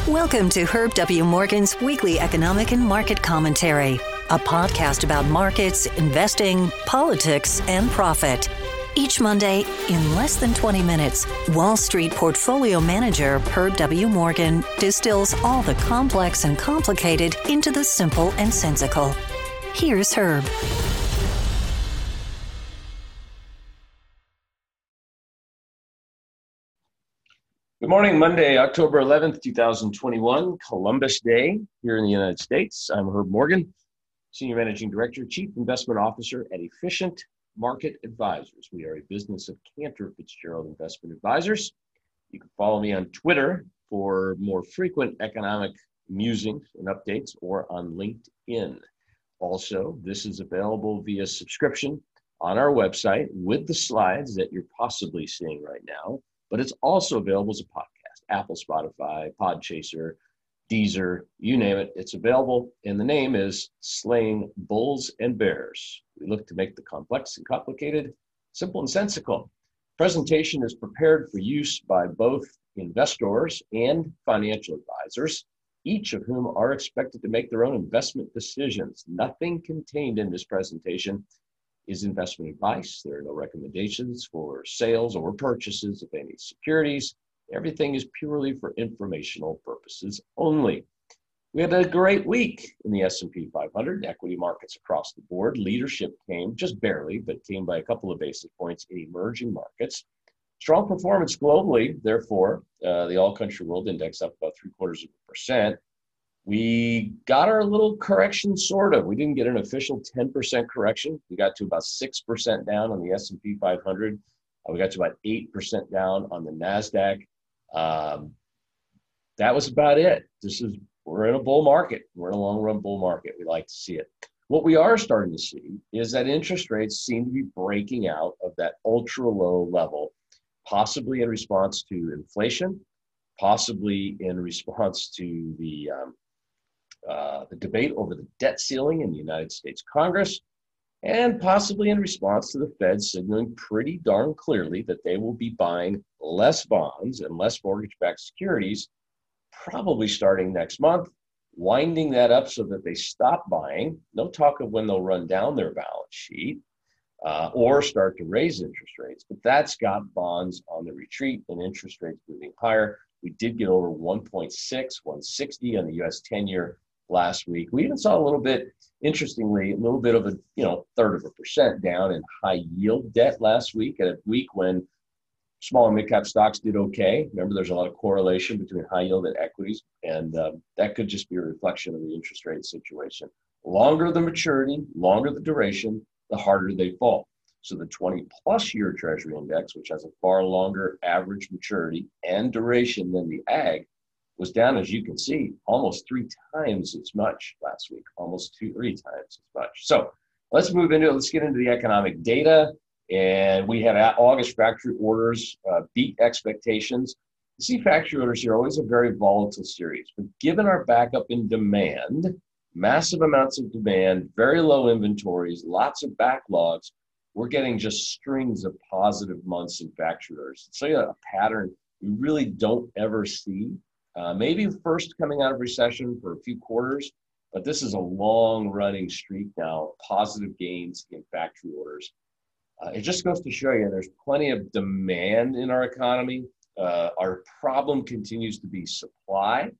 Welcome to Herb W. Morgan's Weekly Economic and Market Commentary, a podcast about markets, investing, politics, and profit. Each Monday, in less than 20 minutes, Wall Street portfolio manager Herb W. Morgan distills all the complex and complicated into the simple and sensical. Here's Herb. Good morning, Monday, October 11th, 2021, Columbus Day here in the United States. I'm Herb Morgan, Senior Managing Director, Chief Investment Officer at Efficient Market Advisors. We are a business of Cantor Fitzgerald Investment Advisors. You can follow me on Twitter for more frequent economic musings and updates or on LinkedIn. Also, this is available via subscription on our website with the slides that you're possibly seeing right now. But it's also available as a podcast, Apple, Spotify, Podchaser, Deezer, you name it, it's available. And the name is Slaying Bulls and Bears. We look to make the complex and complicated simple and sensical. Presentation is prepared for use by both investors and financial advisors, each of whom are expected to make their own investment decisions. Nothing contained in this presentation is investment advice. There are no recommendations for sales or purchases of any securities. Everything is purely for informational purposes only. We had a great week in the S&P 500, equity markets across the board. Leadership came just barely, but came by a couple of basis points in emerging markets. Strong performance globally, therefore, the all-country world index up about 0.75%. We got our little correction, sort of. We didn't get an official 10% correction. We got to about 6% down on the S&P 500. We got to about 8% down on the NASDAQ. That was about it. We're in a bull market. We're in a long-run bull market. We like to see it. What we are starting to see is that interest rates seem to be breaking out of that ultra-low level, possibly in response to inflation, possibly in response to the debate over the debt ceiling in the United States Congress, and possibly in response to the Fed signaling pretty darn clearly that they will be buying less bonds and less mortgage-backed securities, probably starting next month, winding that up so that they stop buying. No talk of when they'll run down their balance sheet or start to raise interest rates, but that's got bonds on the retreat and interest rates moving higher. We did get over 1.6, 160 on the U.S. 10-year last week. We even saw a little bit, interestingly, a little bit of a, 1/3% down in high yield debt last week, at a week when small and mid-cap stocks did okay. Remember, there's a lot of correlation between high yield and equities, and that could just be a reflection of the interest rate situation. Longer the maturity, longer the duration, the harder they fall. So the 20-plus year Treasury Index, which has a far longer average maturity and duration than the AG, was down, as you can see, almost 3 times as much last week, almost 3 times as much. So let's move into it. Let's get into the economic data. And we had August factory orders beat expectations. You see, factory orders are always a very volatile series, but given our backup in demand, massive amounts of demand, very low inventories, lots of backlogs, we're getting just strings of positive months in factory orders. It's like a pattern we really don't ever see. Maybe first coming out of recession for a few quarters, but this is a long-running streak now, positive gains in factory orders. It just goes to show you there's plenty of demand in our economy. Our problem continues to be supply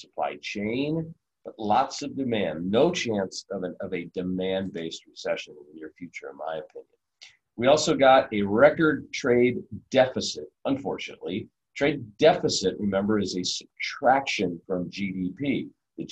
chain, but lots of demand. No chance of a demand-based recession in the near future, in my opinion. We also got a record trade deficit, unfortunately. Trade deficit, remember, is a subtraction from GDP. The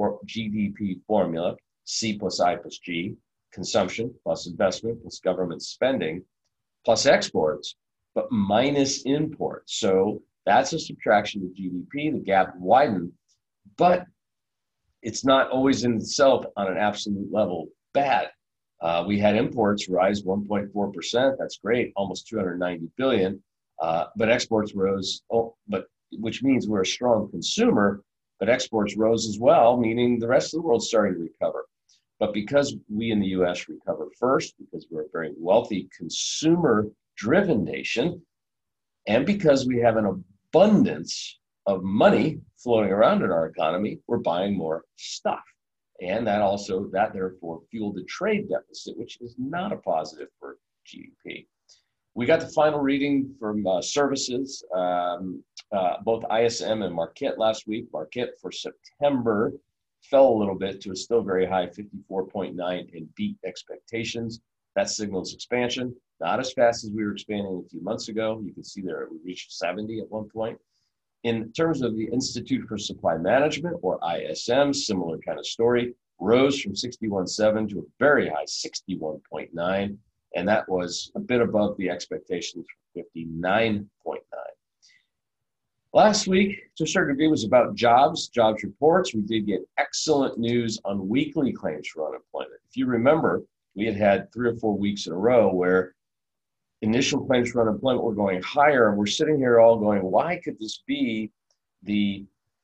GDP formula, C plus I plus G, consumption plus investment plus government spending plus exports, but minus imports. So that's a subtraction to GDP. The gap widened, but it's not always in itself on an absolute level bad. We had imports rise 1.4%. That's great, almost 290 billion. But exports rose, which means we're a strong consumer, but exports rose as well, meaning the rest of the world's starting to recover. But because we in the U.S. recover first, because we're a very wealthy consumer-driven nation, and because we have an abundance of money floating around in our economy, we're buying more stuff. And that therefore fueled the trade deficit, which is not a positive for GDP. We got the final reading from services, both ISM and Marquette last week. Marquette for September fell a little bit to a still very high 54.9 and beat expectations. That signals expansion, not as fast as we were expanding a few months ago. You can see there we reached 70 at one point. In terms of the Institute for Supply Management, or ISM, similar kind of story, rose from 61.7 to a very high 61.9, and that was a bit above the expectations for 59.9. Last week, to a certain degree, was about jobs reports. We did get excellent news on weekly claims for unemployment. If you remember, we had 3 or 4 weeks in a row where initial claims for unemployment were going higher, and we're sitting here all going, why could this be? The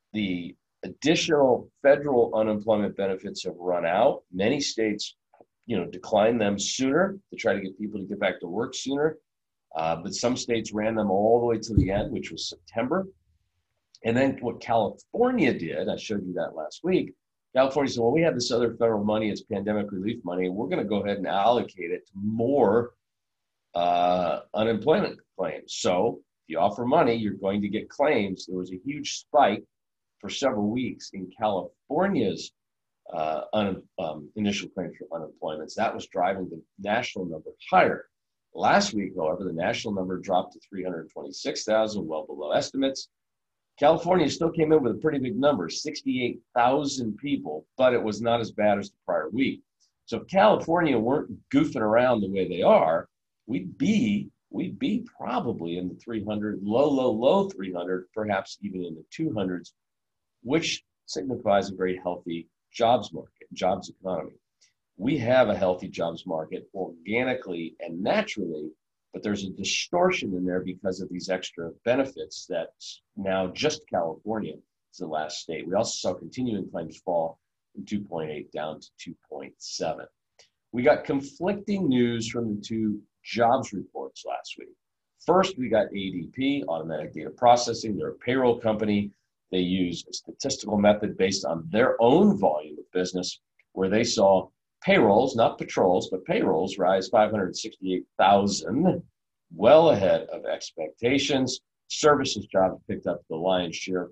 additional federal unemployment benefits have run out. Many states, declined them sooner to try to get people to get back to work sooner. But some states ran them all the way to the end, which was September. And then what California did, I showed you that last week, California said, well, we have this other federal money, it's pandemic relief money, and we're going to go ahead and allocate it to more unemployment claims. So if you offer money, you're going to get claims. There was a huge spike for several weeks in California's initial claims for unemployment. That was driving the national number higher. Last week, however, the national number dropped to 326,000, well below estimates. California still came in with a pretty big number, 68,000 people, but it was not as bad as the prior week. So if California weren't goofing around the way they are, we'd be probably in the 300, low 300, perhaps even in the 200s, which signifies a very healthy jobs market, jobs economy. We have a healthy jobs market organically and naturally, but there's a distortion in there because of these extra benefits that now just California is the last state. We also saw continuing claims fall from 2.8 down to 2.7. We got conflicting news from the two jobs reports last week. First, we got ADP, Automatic Data Processing. They're a payroll company. They use a statistical method based on their own volume of business, where they saw payrolls, not patrols, but payrolls rise 568,000, well ahead of expectations. Services jobs picked up the lion's share,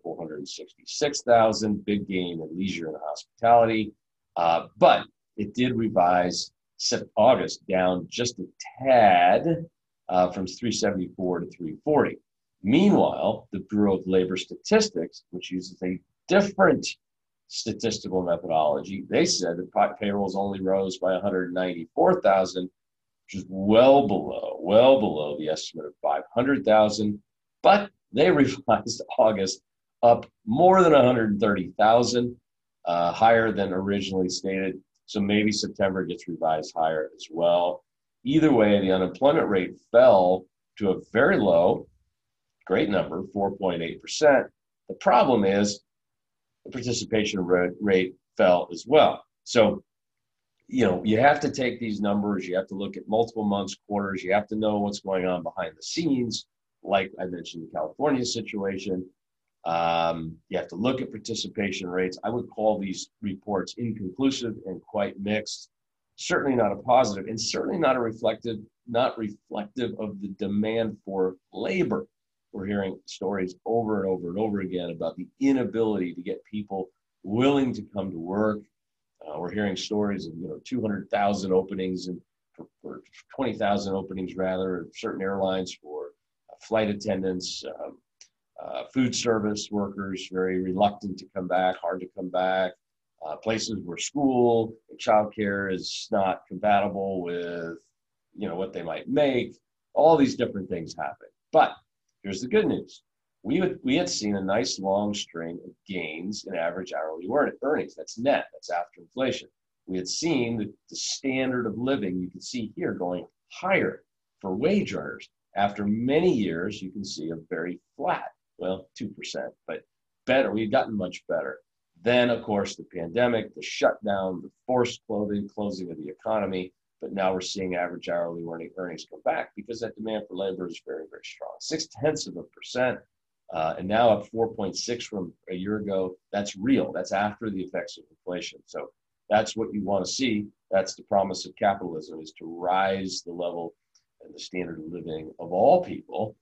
466,000, big gain in leisure and hospitality. But it did revise August down just a tad from 374 to 340. Meanwhile, the Bureau of Labor Statistics, which uses a different statistical methodology, they said that payrolls only rose by 194,000, which is well below the estimate of 500,000. But they revised August up more than 130,000, higher than originally stated. So maybe September gets revised higher as well. Either way, the unemployment rate fell to a very low, great number, 4.8%. The problem is the participation rate fell as well. So, you have to take these numbers, you have to look at multiple months, quarters, you have to know what's going on behind the scenes, like I mentioned the California situation. You have to look at participation rates. I would call these reports inconclusive and quite mixed. Certainly not a positive, and certainly not reflective of the demand for labor. We're hearing stories over and over and over again about the inability to get people willing to come to work. We're hearing stories of 200,000 openings and for 20,000 openings rather, of certain airlines for flight attendants, food service workers very reluctant to come back, hard to come back. Places where school and childcare is not compatible with what they might make. All these different things happen. But here's the good news. We had seen a nice long string of gains in average hourly earnings. That's net, that's after inflation. We had seen the standard of living, you can see here, going higher for wage earners. After many years, you can see a very flat, 2%, but better. We've gotten much better. Then, of course, the pandemic, the shutdown, the forced closing of the economy. But now we're seeing average hourly earnings come back because that demand for labor is very, very strong. 0.6%. and now up 4.6 from a year ago. That's real. That's after the effects of inflation. So that's what you want to see. That's the promise of capitalism, is to rise the level and the standard of living of all people,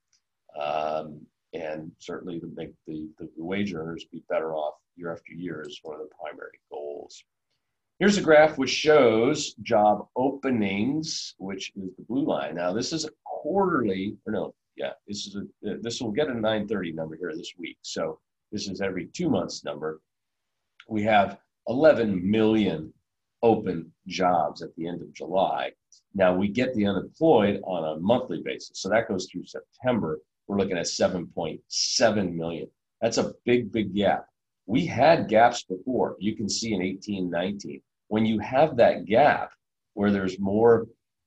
and certainly to make the wage earners be better off year after year is one of the primary goals. Here's a graph which shows job openings, which is the blue line. Now, this is a quarterly, or no, yeah, this will get a 930 number here this week. So this is every 2 months number. We have 11 million open jobs at the end of July. Now we get the unemployed on a monthly basis. So that goes through September. We're looking at 7.7 million. That's a big, big gap. We had gaps before. You can see in 18, 19. When you have that gap where there's more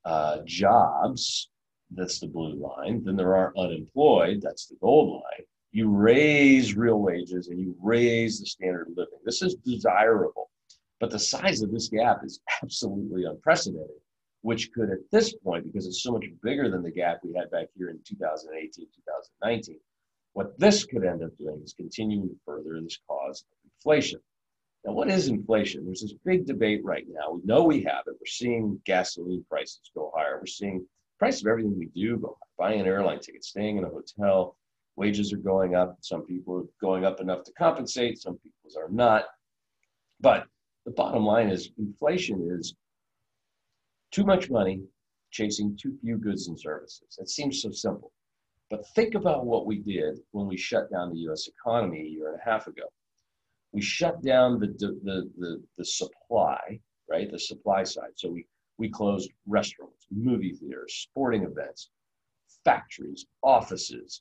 jobs, that's the blue line, than there are unemployed, that's the gold line, you raise real wages and you raise the standard of living. This is desirable. But the size of this gap is absolutely unprecedented, which could at this point, because it's so much bigger than the gap we had back here in 2018, 2019, what this could end up doing is continuing to further this cause of inflation. Now, what is inflation? There's this big debate right now. We know we have it. We're seeing gasoline prices go higher. We're seeing the price of everything we do go higher. Buying an airline ticket, staying in a hotel, wages are going up. Some people are going up enough to compensate. Some people are not. But the bottom line is inflation is too much money chasing too few goods and services. It seems so simple. But think about what we did when we shut down the U.S. economy a year and a half ago. We shut down the supply, right? The supply side. So we closed restaurants, movie theaters, sporting events, factories, offices,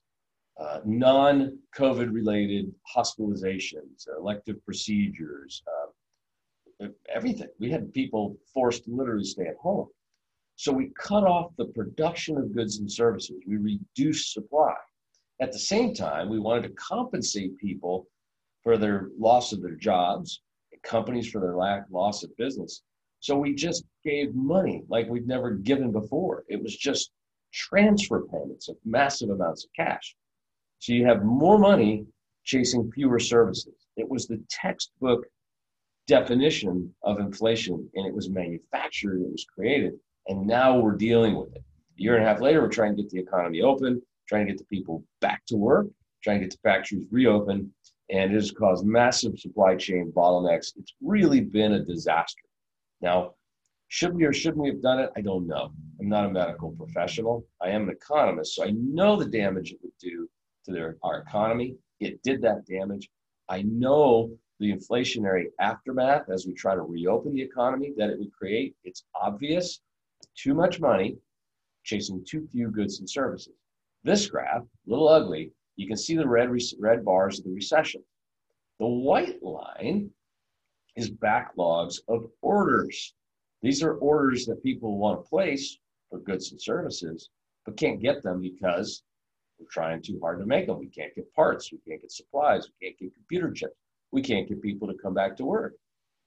non-COVID related hospitalizations, elective procedures, everything. We had people forced to literally stay at home. So we cut off the production of goods and services. We reduced supply. At the same time, we wanted to compensate people for their loss of their jobs, and companies for their loss of business. So we just gave money like we've never given before. It was just transfer payments of massive amounts of cash. So you have more money chasing fewer services. It was the textbook definition of inflation, and it was manufactured, it was created, and now we're dealing with it. A year and a half later, we're trying to get the economy open, trying to get the people back to work, trying to get the factories reopened, and it has caused massive supply chain bottlenecks. It's really been a disaster. Now, should we or shouldn't we have done it? I don't know. I'm not a medical professional. I am an economist, so I know the damage it would do to our economy. It did that damage. I know the inflationary aftermath as we try to reopen the economy that it would create. It's obvious. Too much money chasing too few goods and services. This graph, a little ugly, you can see the red bars of the recession. The white line is backlogs of orders. These are orders that people want to place for goods and services, but can't get them because we're trying too hard to make them. We can't get parts. We can't get supplies. We can't get computer chips. We can't get people to come back to work.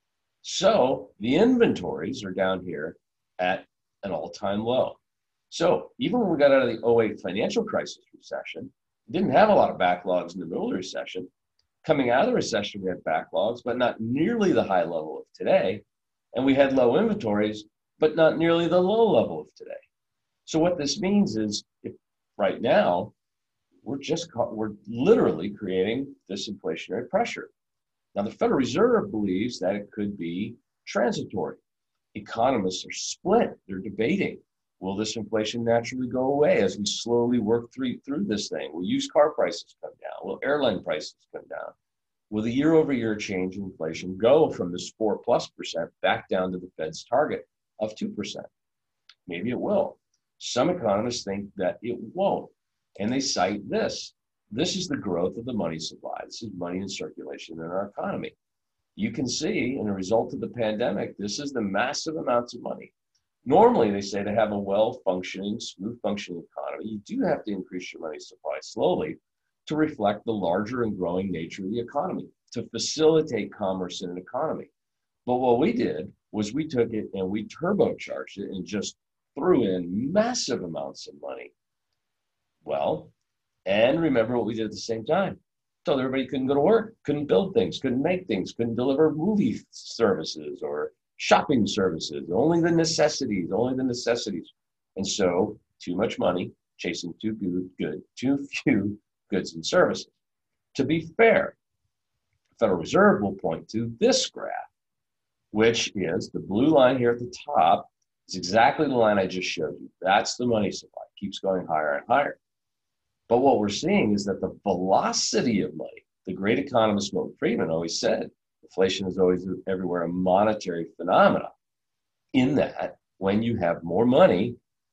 So the inventories are down here at an all-time low. So even when we got out of the 08 financial crisis recession, we didn't have a lot of backlogs in the middle of the recession. Coming out of the recession, we had backlogs, but not nearly the high level of today. And we had low inventories, but not nearly the low level of today. So what this means is, if right now, we're literally creating this inflationary pressure. Now, the Federal Reserve believes that it could be transitory. Economists are split. They're debating, will this inflation naturally go away as we slowly work through this thing? Will used car prices come down? Will airline prices come down? Will the year-over-year change in inflation go from this 4+% back down to the Fed's target of 2%? Maybe it will. Some economists think that it won't, and they cite this. This is the growth of the money supply. This is money in circulation in our economy. You can see, in a result of the pandemic, this is the massive amounts of money. Normally, they say to have a well-functioning, smooth-functioning economy, you do have to increase your money supply slowly to reflect the larger and growing nature of the economy, to facilitate commerce in an economy. But what we did was we took it and we turbocharged it and just threw in massive amounts of money. Well, And remember what we did at the same time. Told everybody couldn't go to work, couldn't build things, couldn't make things, couldn't deliver movie services or shopping services, only the necessities. And so too much money chasing too few goods and services. To be fair, the Federal Reserve will point to this graph, which is the blue line here at the top. It's exactly the line I just showed you. That's the money supply. It keeps going higher and higher. But what we're seeing is that the velocity of money, the great economist Milton Friedman always said, inflation is always everywhere a monetary phenomenon, in that when you have more money,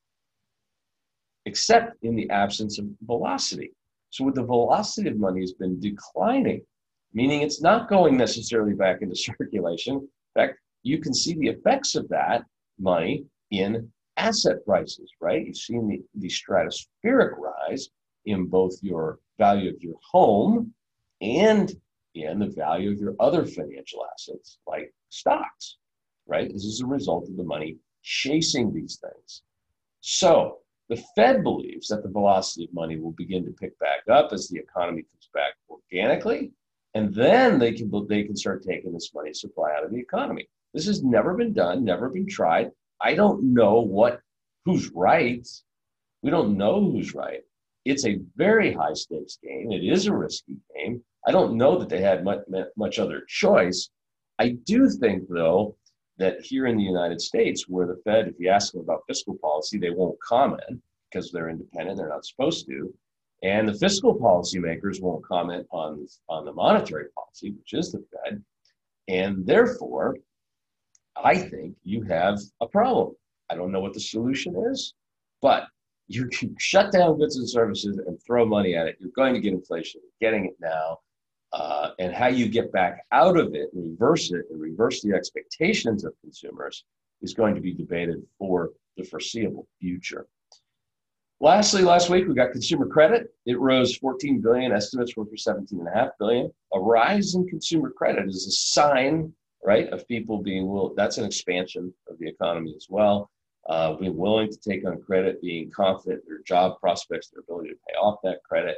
except in the absence of velocity. So the velocity of money has been declining, meaning it's not going necessarily back into circulation. In fact, you can see the effects of that money in asset prices, right? You've seen the stratospheric rise in both your value of your home and in the value of your other financial assets like stocks, right? This is a result of the money chasing these things. So the Fed believes that the velocity of money will begin to pick back up as the economy comes back organically, and then they can start taking this money supply out of the economy. This has never been done, never been tried. I don't know who's right. We don't know who's right. It's a very high stakes game. It is a risky game. I don't know that they had much other choice. I do think, though, that here in the United States, where the Fed, if you ask them about fiscal policy, they won't comment because they're independent. They're not supposed to. And the fiscal policy makers won't comment on the monetary policy, which is the Fed. And therefore, I think you have a problem. I don't know what the solution is, but you can shut down goods and services and throw money at it. You're going to get inflation. You're getting it now. And how you get back out of it and reverse the expectations of consumers is going to be debated for the foreseeable future. Lastly, last week we got consumer credit. It rose 14 billion. Estimates were for 17.5 billion. A rise in consumer credit is a sign, right, of people being willing. That's an expansion of the economy as well. Being willing to take on credit, being confident in their job prospects, their ability to pay off that credit.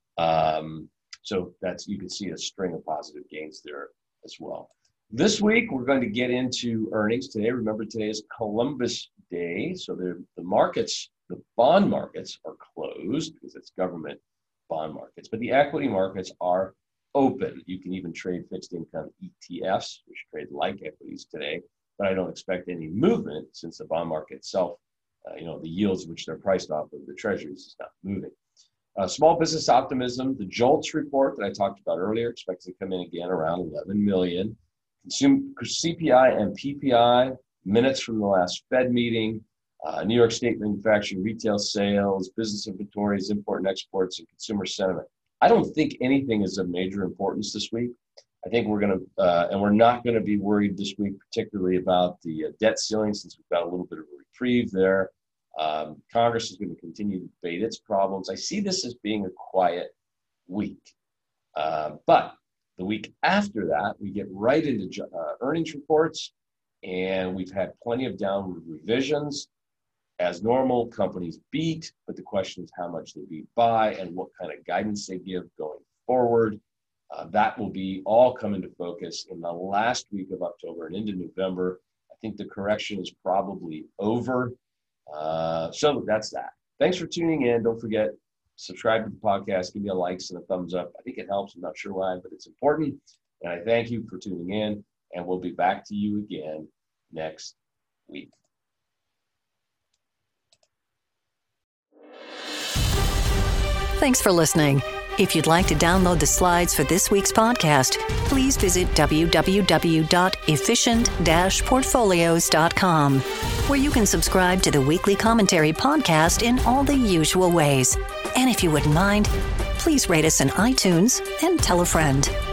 So you can see a string of positive gains there as well. This week, we're going to get into earnings today. Remember, today is Columbus Day. So the bond markets are closed because it's government bond markets, but the equity markets are open. You can even trade fixed income ETFs, which trade like equities today, but I don't expect any movement since the bond market itself, the yields which they're priced off of the treasuries is not moving. Small business optimism, the JOLTS report that I talked about earlier, expects to come in again around 11 million. CPI and PPI, minutes from the last Fed meeting, New York State manufacturing, retail sales, business inventories, import and exports, and consumer sentiment. I don't think anything is of major importance this week. I think we're not going to be worried this week, particularly about the debt ceiling, since we've got a little bit of a reprieve there. Congress is going to continue to debate its problems. I see this as being a quiet week. But the week after that, we get right into earnings reports, and we've had plenty of downward revisions. As normal, companies beat, but the question is how much they beat by and what kind of guidance they give going forward. That will be all come into focus in the last week of October and into November. I think the correction is probably over. So that's that. Thanks for tuning in. Don't forget, subscribe to the podcast, give me a likes and a thumbs up. I think it helps. I'm not sure why, but it's important. And I thank you for tuning in, and we'll be back to you again next week. Thanks for listening. If you'd like to download the slides for this week's podcast, please visit www.efficient-portfolios.com, where you can subscribe to the weekly commentary podcast in all the usual ways. And if you wouldn't mind, please rate us in iTunes and tell a friend.